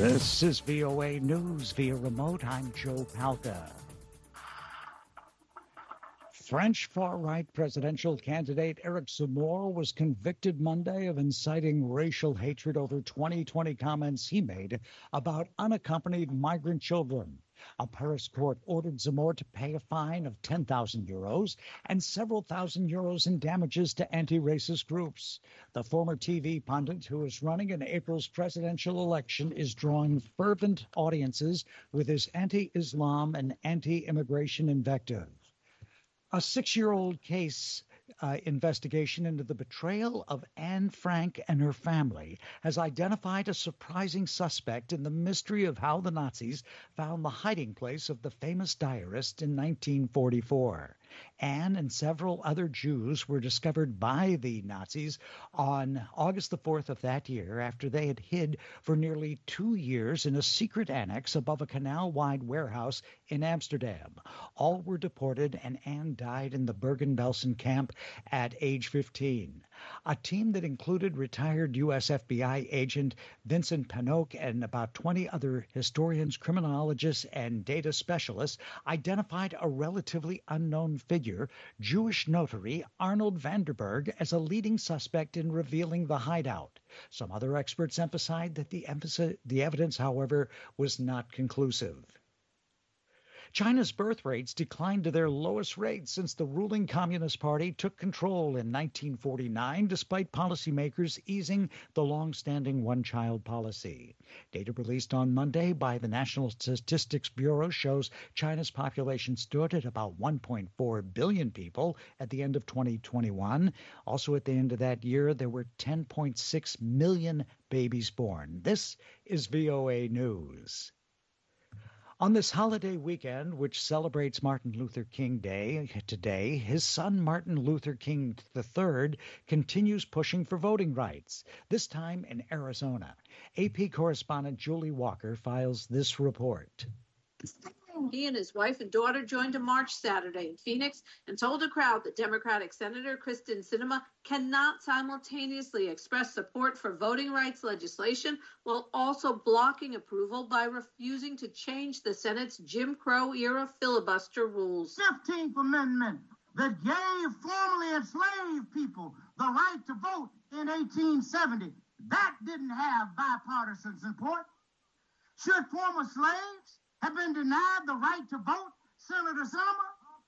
This is VOA News via remote. I'm Joe Palca. French far-right presidential candidate Eric Zemmour was convicted Monday of inciting racial hatred over 2020 comments he made about unaccompanied migrant children. A Paris court ordered Zemmour to pay a fine of 10,000 euros and several thousand euros in damages to anti-racist groups. The former TV pundit who is running in April's presidential election is drawing fervent audiences with his anti-Islam and anti-immigration invective. A 6-year-old case investigation into the betrayal of Anne Frank and her family has identified a surprising suspect in the mystery of how the Nazis found the hiding place of the famous diarist in 1944. Anne and several other Jews were discovered by the Nazis on August the 4th of that year after they had hid for nearly 2 years in a secret annex above a canal-wide warehouse in Amsterdam. All were deported, and Anne died in the Bergen-Belsen camp at age 15. A team that included retired U.S. FBI agent Vincent Panoke and about 20 other historians, criminologists, and data specialists identified a relatively unknown figure, Jewish notary Arnold Vanderberg, as a leading suspect in revealing the hideout. Some other experts emphasized that the evidence, however, was not conclusive. China's birth rates declined to their lowest rate since the ruling Communist Party took control in 1949, despite policymakers easing the long-standing one-child policy. Data released on Monday by the National Statistics Bureau shows China's population stood at about 1.4 billion people at the end of 2021. Also at the end of that year, there were 10.6 million babies born. This is VOA News. On this holiday weekend, which celebrates Martin Luther King Day today, his son Martin Luther King III continues pushing for voting rights, this time in Arizona. AP correspondent Julie Walker files this report. He and his wife and daughter joined a march Saturday in Phoenix and told a crowd that Democratic Senator Kristen Sinema cannot simultaneously express support for voting rights legislation while also blocking approval by refusing to change the Senate's Jim Crow-era filibuster rules. 15th Amendment that gave formerly enslaved people the right to vote in 1870. That didn't have bipartisan support. Should former slaves have been denied the right to vote, Senator Sinema?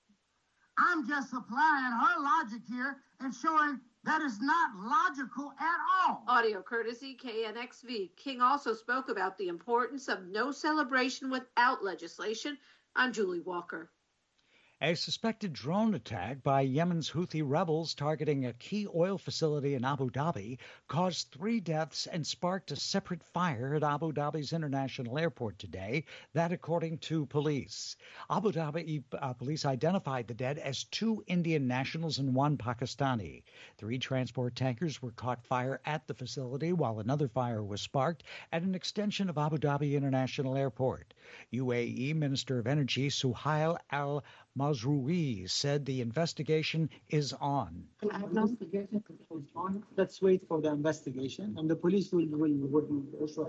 I'm just applying her logic here and showing that is not logical at all. Audio courtesy KNXV. King also spoke about the importance of no celebration without legislation. I'm Julie Walker. A suspected drone attack by Yemen's Houthi rebels targeting a key oil facility in Abu Dhabi caused 3 deaths and sparked a separate fire at Abu Dhabi's international airport today, that according to police. Abu Dhabi police identified the dead as 2 Indian nationals and 1 Pakistani. 3 transport tankers were caught fire at the facility, while another fire was sparked at an extension of Abu Dhabi International Airport. UAE Minister of Energy Suhail Al-Mazroui said the investigation is on. Investigation is on. Let's wait for the investigation, and the police will also.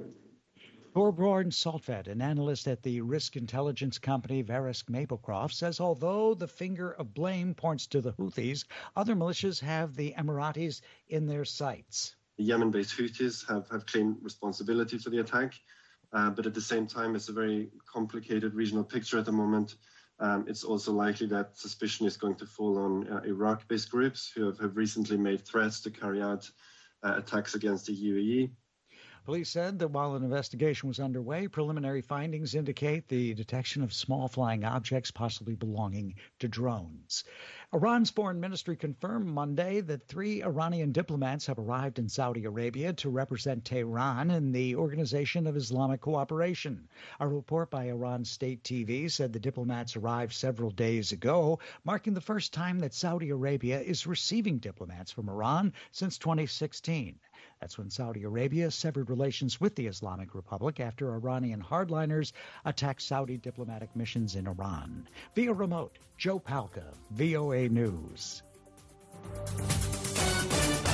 Torbjorn Saltvedt, an analyst at the risk intelligence company Verisk Maplecroft, says although the finger of blame points to the Houthis, other militias have the Emiratis in their sights. The Yemen-based Houthis have claimed responsibility for the attack, but at the same time, it's a very complicated regional picture at the moment. It's also likely that suspicion is going to fall on Iraq-based groups who have recently made threats to carry out attacks against the UAE. Police said that while an investigation was underway, preliminary findings indicate the detection of small flying objects possibly belonging to drones. Iran's foreign ministry confirmed Monday that 3 Iranian diplomats have arrived in Saudi Arabia to represent Tehran in the Organization of Islamic Cooperation. A report by Iran state TV said the diplomats arrived several days ago, marking the first time that Saudi Arabia is receiving diplomats from Iran since 2016. That's when Saudi Arabia severed relations with the Islamic Republic after Iranian hardliners attacked Saudi diplomatic missions in Iran. Via remote, Joe Palca, VOA News.